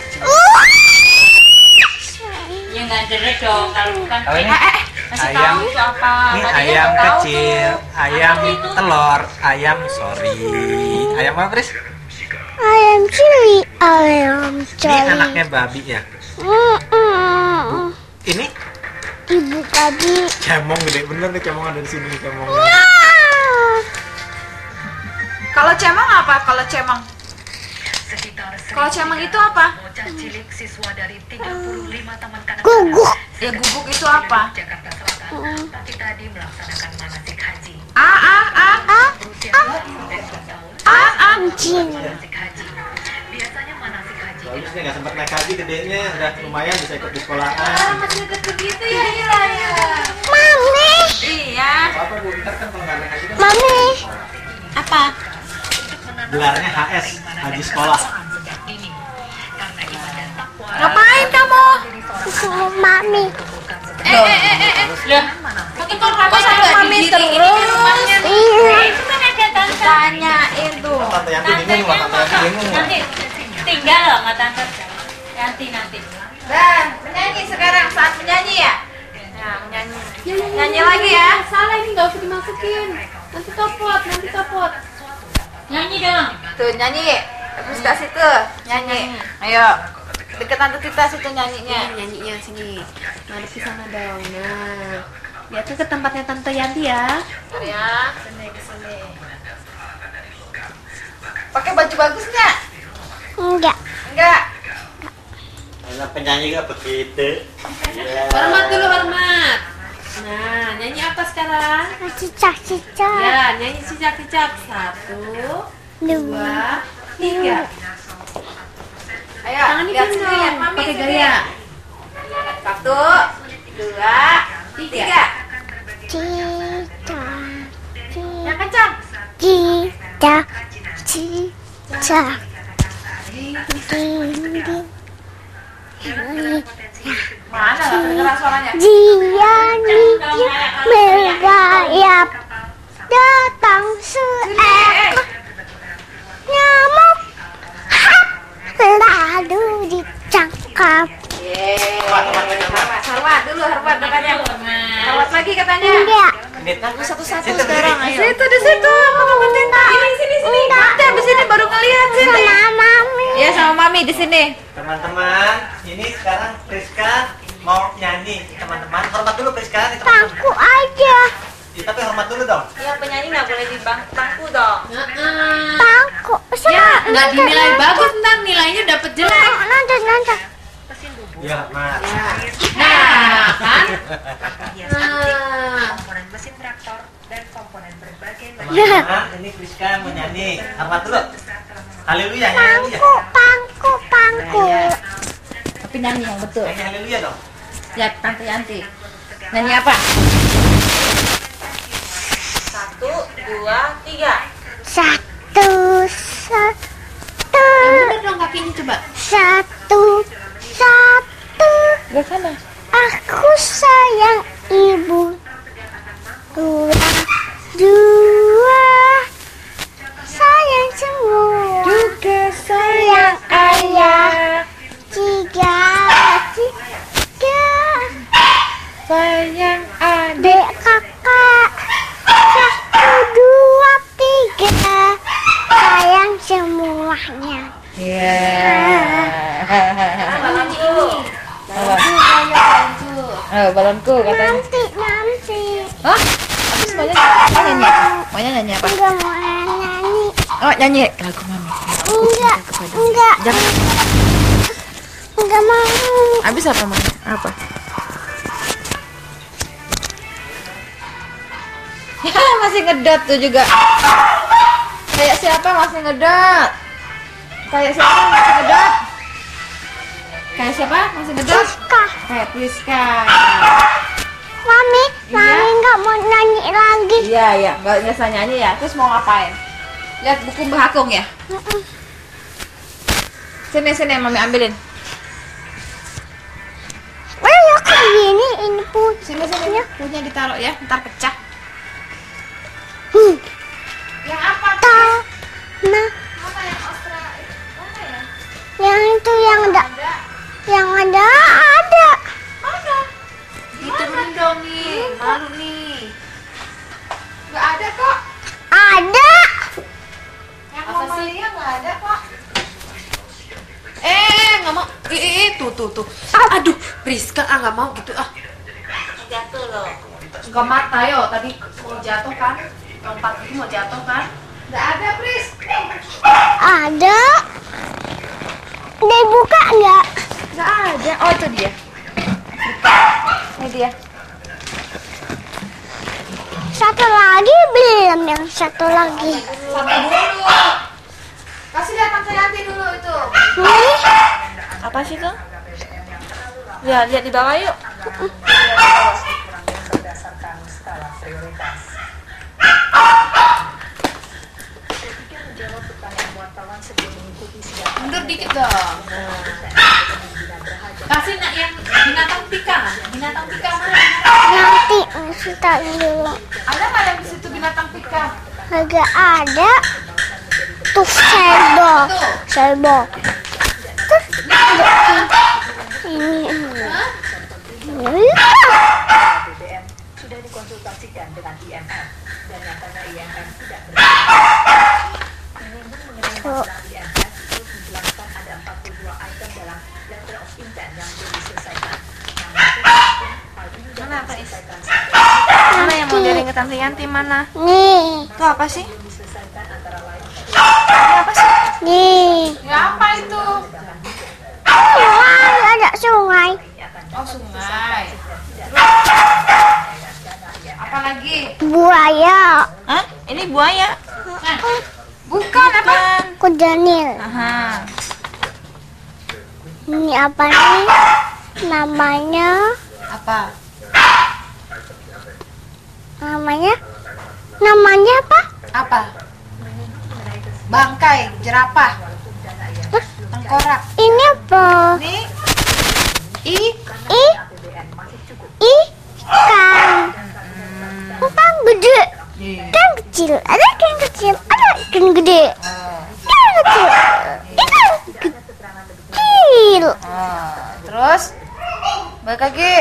Ya nggak jelek dong, kalau bukan. Oh, ini Eh, eh, kasih ayam. tahu itu apa? Ini Tadinya ayam nggak tahu kecil, tuh. ayam Apa itu? telur, ayam sorry. Ayam apa Pris? Ayam cili, ayam Ini cili. anaknya babi ya. Mm-mm. Ini Ibu babi. cemong gede bener nih, cemong ada di sini nih, cemong. Ah. Kalau cemong apa? Kalau cemong? Sekitar Kalau cemong itu apa? bocah cilik siswa dari tiga puluh lima taman kanak-kanak Guguk. Ya guguk itu apa? Jakarta Selatan pagi tadi melaksanakan manasik haji. Ah ah ah Ah, Berusia dua sampai empat tahun. ah ah. anjing. Manasik haji. Biasanya manasik haji Bagus nih, nggak sempat naik haji gedenya, udah lumayan bisa ikut di sekolahan. Masih deket begitu ya Ira ya. Mami, Iya. Apa bu, ntar kan kalau nggak naik haji kan mami. Apa? gelarnya H S, haji sekolah. sejak dini. Karena ibadah takwa Ngapain kamu? Sama mami. Eh eh eh eh. eh. Lah. Makin kok kok sama mami terus. Iya. Tanyain tuh. Tante Yanti bingung lah, Tante Yanti bingung lah. Tinggal loh nggak tante. Nanti nanti. Dan menyanyi sekarang saat menyanyi ya. Nah, menyanyi. Nyanyi lagi ya. Salah ini nggak usah dimasukin. Nanti copot, nanti copot. Nyanyi dong. Tuh nyanyi. Terus ke situ nyanyi. Ayo. Deket tante kita situ nyanyinya. Nyanyinya sini. Ngadep ke sana dong. Nah, lihat tuh ke tempatnya tante Yanti ya. Ya, sini ke sini. Pakai baju bagus nggak? Enggak. Enggak. Enak penyanyi gak begitu? Iya. Hormat dulu hormat. Nah, nyanyi apa sekarang? Cicak-cicak. Ya, nyanyi cicak-cicak. Satu, Dua. dua, tiga. Ayo, Tangan lihat ini sini, lihat dong, mami pakai sini. gaya. Satu, dua, tiga. Cicak. Yang kencang. Cicak. Cicak. Ding, ding. Mana nggak kedengeran suaranya? Dia nih merayap datang seekor nyamuk hap lalu ditangkap. Yeay. Hormat, hormat dulu, hormat katanya. Hormat lagi katanya. Enggak, Lagu satu-satu Situ, sekarang. situ, Ayo. Situ di situ. Mau ngetin Ini sini sini. Nanti abis ini baru ngeliat sini. sama mami. Ya sama mami di sini. Teman-teman, ini sekarang Priska mau nyanyi. Teman-teman, hormat dulu Priska nih teman-teman. Bangku aja. Ya, tapi hormat dulu dong. Yang penyanyi nggak boleh di bang bangku dong. Bangku. Ya, nggak dinilai bagus, ntar nilainya dapet jelek. Nonton, nonton. mesin bubur. Iya, Mas. Nah, kan? Hiasan Nah. komponen mesin traktor dan komponen berbagai macam Teman-teman, ini Priska mau nyanyi. Hormat dulu. Haleluya, nyanyi haleluya. Bangku, bangku, bangku. Tapi nyanyi yang betul. Nyanyi haleluya dong. Ya Tante Yanti. Nyanyi apa? Satu, dua, tiga. Satu, satu, Bener dong kakinya coba. satu, satu. Gak sana. Aku sayang ibu. Dua, dua. Sayang semua. Juga Sayang ayah. Tiga, tiga. sayang adik. Dek kakak. Satu, dua, tiga. Sayang semuanya. Iya. Nyanyi ini. Apa? Bantu. Oh, balonku katanya. Nanti, nanti. Hah? Tapi semuanya mau nyanyi. Maunya nyanyi apa? Enggak mau nyanyi. Oh, nyanyi lagu mami. Enggak, enggak, Jangan. enggak mau. Habis apa mami? Apa? Ya, masih ngedot tuh juga. Kayak siapa masih ngedot? Kayak siapa masih ngedot? Kayak siapa masih ngedot? Siska. Kayak Priska. Mami, mami nggak mau nyanyi lagi. Iya, iya, nggak biasa nyanyi ya. Terus mau ngapain? Lihat buku Mbah Akung ya? Sini, sini, mami ambilin. Oh ya kayak gini ini pun. Sini, sini, punya ditaruh ya, ntar pecah. Hmm. Yang apa? Tahu. Nah, Mana yang Australia? Mana ya? yang itu yang ada, Ada. yang ada ada. Mana? Diturunin dong nih. Malu nih. Nggak ada kok. Ada. Yang Apa Mama sih? lihat nggak ada kok. tuh tuh tuh. Aduh, Rizka ah nggak mau gitu ah. Jatuh loh. Nggak mata yo, tadi mau jatuh kan? Lompat itu mau jatuh kan? Nggak ada, Pris. Ada. Dibuka nggak? Nggak ada. Oh, itu dia. Ini dia. Satu lagi belum, yang satu lagi. Satu dulu. Kasih lihat Tante Yanti dulu itu. Nih, Apa sih tuh? Ya, lihat di bawah yuk. berdasarkan skala prioritas. Ketika menjawab pertanyaan wartawan sebelum mengikuti sidang Mundur dikit dong. Kasih nak yang binatang pika. Binatang pika mana? nanti masih tak dulu. Ada nggak yang di situ binatang pika? Agak ada. Tuh serbo, serbo. Terus ada ini. Ini. B B M sudah dikonsultasikan dengan I M F dan nyatanya I M F tidak berhasil. Menyinggung mengenai masalah I M F, terus menjelaskan ada empat puluh dua item dalam letter of intent yang belum diselesaikan. Namun, hal ini dapat diselesaikan sampai Mana yang mau jaring ke Tante Yanti mana? Nih, Itu apa sih? diselesaikan antara lain Ini apa sih? nih. Ya apa itu? Wah, ada sungai. Oh, sungai. Apa lagi? Buaya. Hah? Ini buaya? Bukan, apa? Kuda Nil. Aha. Ini apa nih? Namanya, Apa? namanya, namanya apa? Apa? Bangkai, jerapah, tengkorak. Ini apa? Ini I I, ikan. Ikan gede. Ikan kecil. Ada ikan kecil. Ada ikan gede. Ikan kecil. Ikan kecil. Oh, terus balik lagi.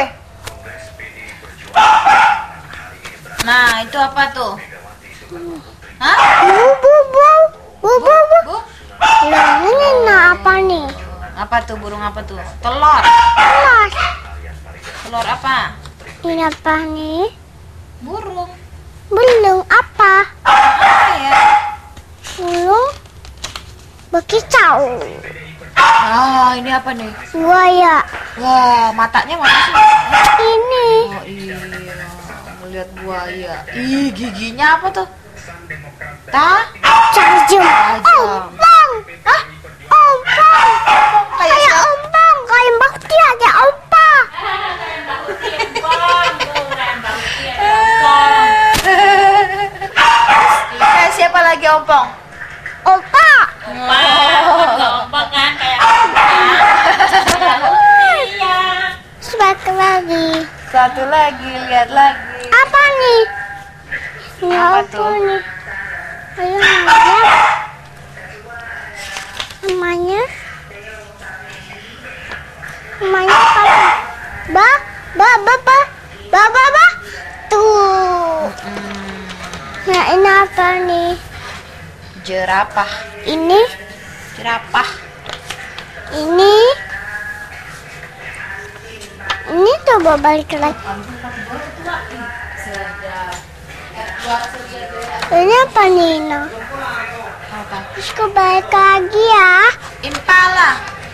Nah, itu apa tuh? Hah? Bu, bu, bu. Bu, bu, bu. Bu? Nah, ini nah apa nih? Apa tuh burung apa tuh? Telur. Telur. Telur apa? Ini apa nih? Burung. Belum apa? Apa ya? Belum berkicau. Ah, ini apa nih? Buaya. Wah, matanya mana sih? Ini Oh iya, melihat buaya. Ih, giginya apa tuh? Ta? tajam. Tajam. Ompong. Hah? Ompong. Kayak Kayak ompong. Kayak bakti aja ompong. Kayak siapa lagi ompong? Opa. Satu lagi. Satu lagi, lihat lagi. Apa nih? Ini Apa apa tuh? nih? Ayo lihat. Namanya? Namanya apa? Ba, ba, ba, ba, ba, ba, ba. Tuh. Nah, ini apa nih? Jerapah. Ini, Jerapah. ini, ini coba balik lagi. Ini apa nih, no? Apa? Terus ke balik lagi ya. Impala.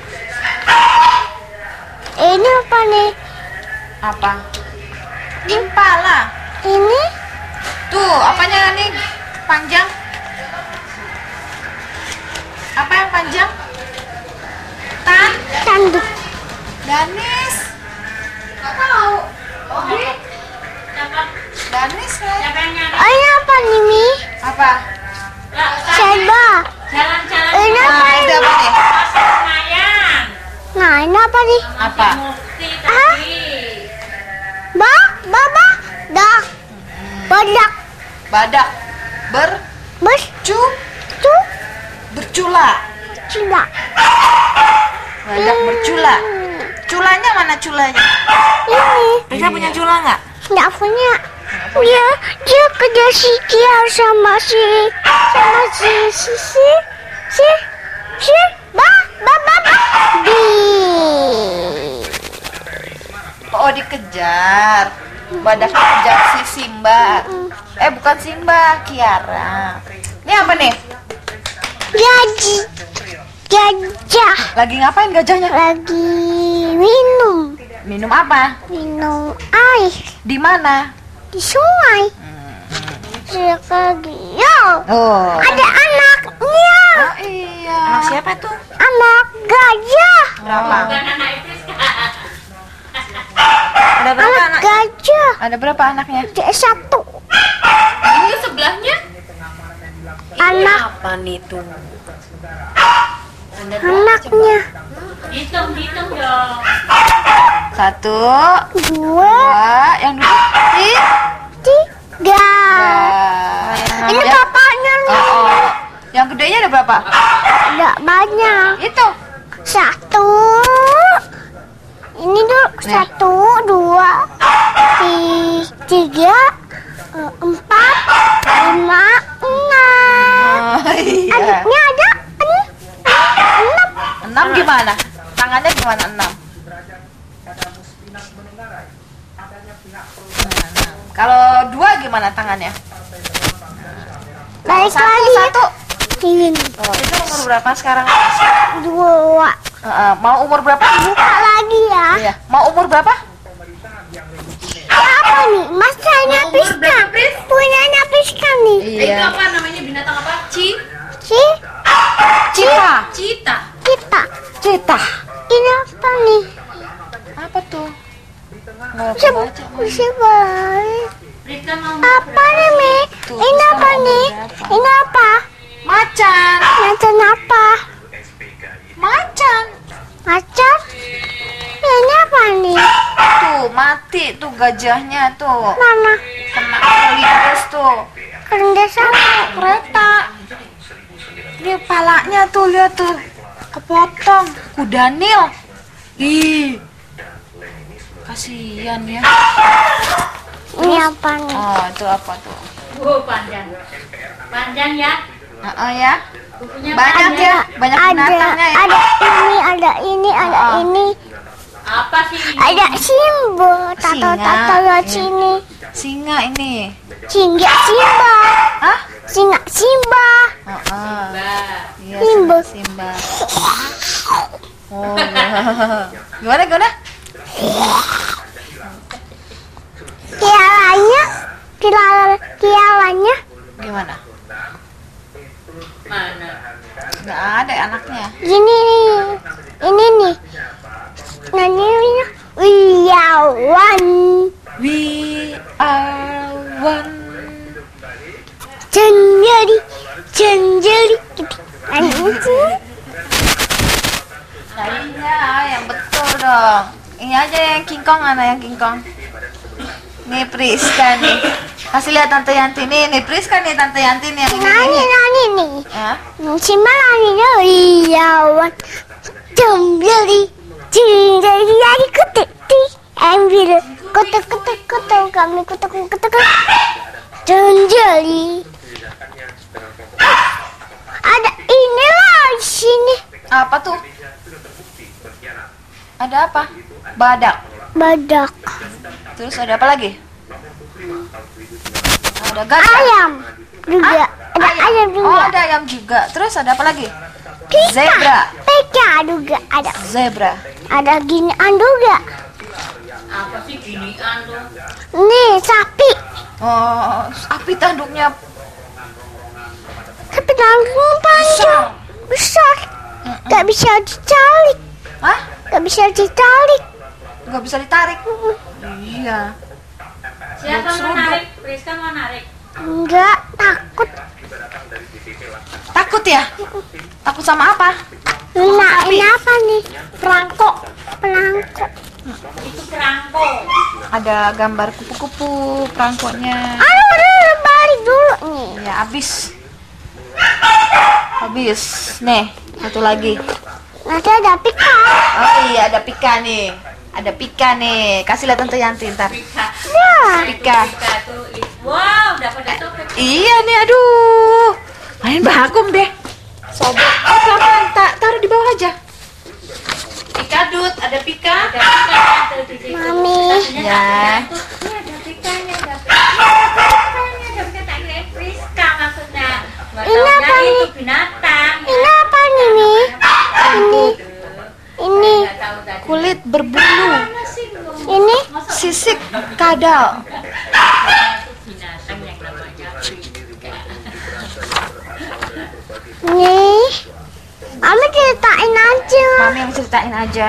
Ini apa nih? Apa? Impala. Ini, Tuh, apanya nih? Panjang. Apa yang panjang? Tan? tanduk. Danis. Nggak tahu. Oke. Danis lah. Oh, ini apa nih, Mi? Apa? Coba. Ini apa Nah, itu ini? apa nih? Nah, ini apa nih? Apa? Ah? Ba, ba, ba, dak. Badak. Badak. Ber Bus, cu tu, bercula. cila. Badak bercula. Culanya mana culanya? Ini. Rika punya cula nggak? Nggak punya. Dia, dia kerja si Kia sama si, sama si, si, si, si, si, ba, ba, ba, ba, Di. Oh, dikejar. Badak kejar si Simba. Eh, bukan Simba, Kiara. Ini apa nih? Gaji. Gajah. Lagi ngapain gajahnya? Lagi minum. Minum apa? Minum air Di mana? di sungai. Lagi. Yo. Oh. Ada anaknya. Oh iya. Anak siapa tuh? Anak gajah. Berapa? Ada berapa Anak anak? gajah. Ada berapa anaknya? Ada satu. Ini sebelahnya Anak apa nih tuh? anaknya. Hitung, hitung dong. Satu, Dua. dua, yang dua, tiga. Tiga. Ini Ya. bapaknya Oh, nih. oh. Yang gedenya ada berapa? Ada banyak. Itu. Satu. Ini dulu. Satu, dua, ti- tiga, eh, empat, lima, enam. Oh, iya. Adiknya ada en- enam. Enam gimana? Tangannya gimana enam? Enam. Kalau dua gimana tangannya? Balik Satu, lagi. satu. Ini Oh, itu umur berapa sekarang? dua. Heeh, mau umur berapa? Buka lagi ya. Iya. Mau umur berapa? Apa nih? Masanya Piska. Punyanya Piska nih. Itu apa namanya, binatang apa? Ci, Si Cita. cita. kita. Cita. Ini apa nih? Apa tuh? Nggak Bisa aku baca. bisa baik. Rika mau Apa nih, Mi? Tuh, Ini Piska apa mau nih? berapa? Ini apa? Macan. Macan apa? Macan. Macan? Ini apa nih? Tuh, mati tuh gajahnya tuh. Mana? Kena lindas tuh. Kerendah sama. Kereta. Ini palanya tuh, lihat tuh. Kepotong. Kuda Nil. Ih. Kasihan ya. Ini apa nih? Oh, itu apa tuh? Oh, panjang. Panjang ya. Heeh ya. Bukunya Banyak panjang. ya, banyak Ada, binatangnya ya. ada ini, ada ini, ada Oh. ini. Apa sih ini? Ada Simba. Tato, Singa. tato lihat Iya. sini. Singa ini. Singa Simba. Hah? Singa Simba. Heeh. Bah. Iya, Simba. Simba. Oh, iya. Gimana gimana? Kialanya, kial, kialanya. Gimana? Mana? Nggak ada anaknya. Gini nih, ini nih. Namanya Wiyawan. We are one. Cenjeli, cenjeli. Anjing. Iya, yang betul dong. Ini aja yang King Kong, mana yang King Kong? Nih Priska nih. Kasih lihat Tante Yanti nih, nih Priska nih Tante Yanti nih yang ini. Nani, nih. nani nih. Ya. Si Malani Wiyawan. Cenjeli, cenjeli. Jadi kutik, ambil kutuk, kutuk, kutuk. Kami kutuk, kutuk, kutuk. Cenjeli. Ada ini lah di sini. Apa tuh? Ada apa? Badak. Badak. Terus ada apa lagi? Ada gajah. Ayam juga. Ada ayam Oh, juga. ada ayam juga. Terus ada apa lagi? Pika. Zebra. Pika juga ada. Zebra. Ada ginian juga. Apa sih ginian tuh? Nih sapi. Oh, sapi tanduknya Sapi tanggung panjang. Besar. Gak bisa ditarik. Hah? Gak bisa ditarik. Nggak bisa ditarik. Iya. Siapa mau narik? Priska mau narik. Enggak, takut. Takut ya? Takut sama apa? Nah, ini apa nih? Perangkok. Pelangkok. Itu perangko. Ada gambar kupu-kupu perangkoknya. Aduh, aduh, balik dulu nih. Ya, habis. Habis. Nih, satu lagi. Nanti ada pika. Oh iya, ada Pika nih. Ada Pika nih. Kasih lihat Tante Yanti ntar. Rika. Ya. Pika. Rika tuh. i- Wow, dapat itu. Iya nih, aduh. Main bagum deh. Sobek. Oh, pelan-pelan. Ta- taruh di bawah aja. Cadut, ada Pika. Mami. Ya. Ini apa nih? Ini apa nih, Mi? Ini. Ini. Kulit berbulu. Ini. Sisik kadal. Nih. Mami ceritain aja. Mami yang ceritain aja.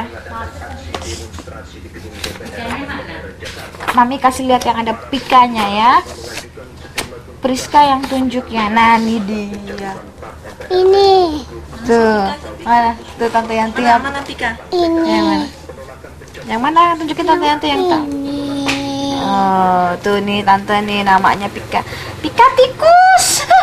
Mami kasih lihat yang ada pikanya ya. Priska yang tunjuknya. Nah, ini dia. Ini. Tuh. Mana? Tuh Tante Yanti yang Mana Pika? yang Ini. mana? Yang mana? Tunjukin Tante Yanti yang tak. Ini. Oh, tuh nih Tante nih namanya Pika. Pika tikus.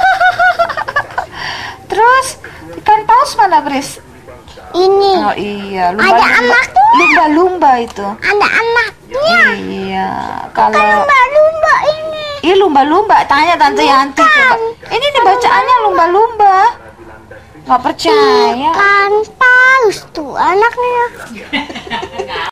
Terus ikan paus mana, Bris? Ini. Oh iya, Ada lumba-lumba. anaknya. Lumba-lumba itu. Ada anaknya. Iya, Kan kalau lumba-lumba ini. Ih, lumba-lumba, tanya Tante Yanti coba. Ini nih bacaannya lumba-lumba. Nggak percaya. Kan paus tuh anaknya.